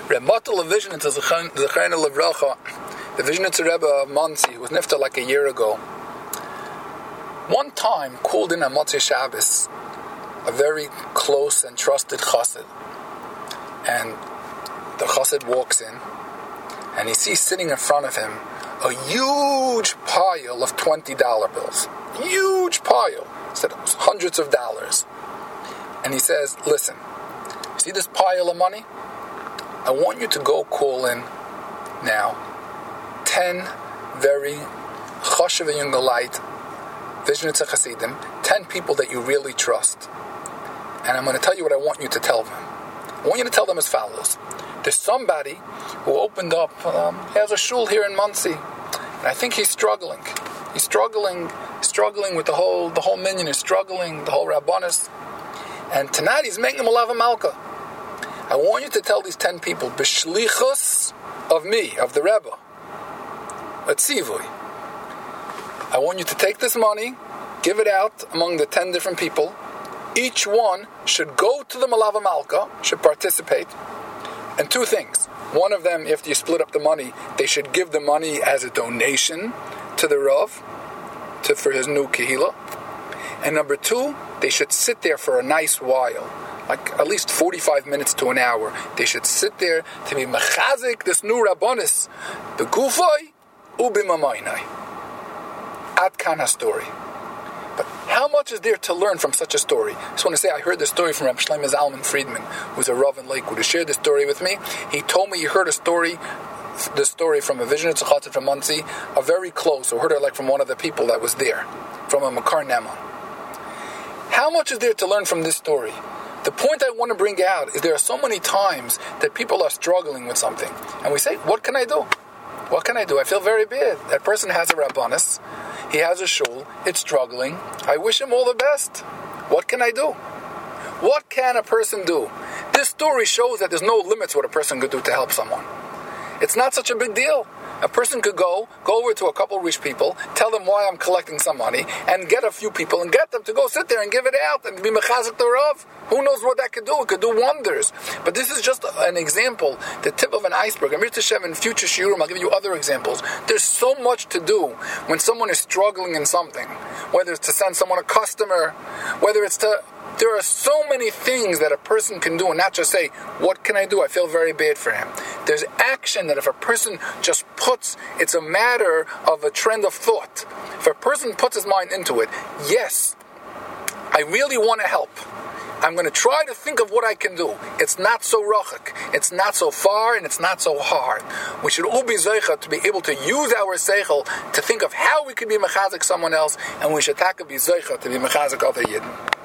Rematel, a vision into Zechaina Levracha, the vision into Rebbe Monsi, who was nifta like a year ago. One time called in on Motzei Shabbos a very close and trusted chassid, and the chassid walks in, and he sees sitting in front of him a huge pile of $20 bills. Huge pile. He said hundreds of dollars. And he says, listen, see this pile of money? I want you to go call in now 10 very chashuv and galait Vizhnitza Chasidim, 10 people that you really trust. And I'm going to tell you what I want you to tell them. I want you to tell them as follows. There's somebody who opened up, he has a shul here in Monsey, and I think he's struggling. He's struggling with the whole minyan is struggling, the whole rabbanis. And tonight he's making a lava malka. I want you to tell these 10 people, b'shlichus of me, of the Rebbe, at Tzivui. I want you to take this money, give it out among the 10 different people. Each one should go to the Malava Malka, should participate. And 2 things. One of them, after you split up the money, they should give the money as a donation to the Rav, for his new Kehila. And number 2, they should sit there for a nice while, like at least 45 minutes to an hour. They should sit there to be mechazik, this new Rabbanis, the Gufay, ubimamaynai. Ad kan story. But how much is there to learn from such a story? I just want to say, I heard the story from Reb Shlomo Zalman Friedman, who's a Rav in Lakewood, who shared the story with me. He told me he heard the story from a vision of Tzachot from Monsey, a very close, or heard it like from one of the people that was there, from a Makar Nema. How much is there to learn from this story? The point I want to bring out is there are so many times that people are struggling with something, and we say, what can I do? What can I do? I feel very bad. That person has a Rabbanis, he has a shul, it's struggling. I wish him all the best. What can I do? What can a person do? This story shows that there's no limits what a person could do to help someone. It's not such a big deal. A person could go over to a couple of rich people, tell them why I'm collecting some money, and get a few people and get them to go sit there and give it out and be mechazik the Rav. Who knows what that could do? It could do wonders. But this is just an example, the tip of an iceberg. Amir Tashem, in future shiurim, I'll give you other examples. There's so much to do when someone is struggling in something, whether it's to send someone a customer, whether it's to... There are so many things that a person can do and not just say, what can I do? I feel very bad for him. There's action that if a person just puts, it's a matter of a trend of thought. If a person puts his mind into it, yes, I really want to help. I'm going to try to think of what I can do. It's not so rachak, it's not so far, and it's not so hard. We should all be zeicha to be able to use our seichel to think of how we can be mechazik someone else, and we should be zeicha to be mechazik other yidden.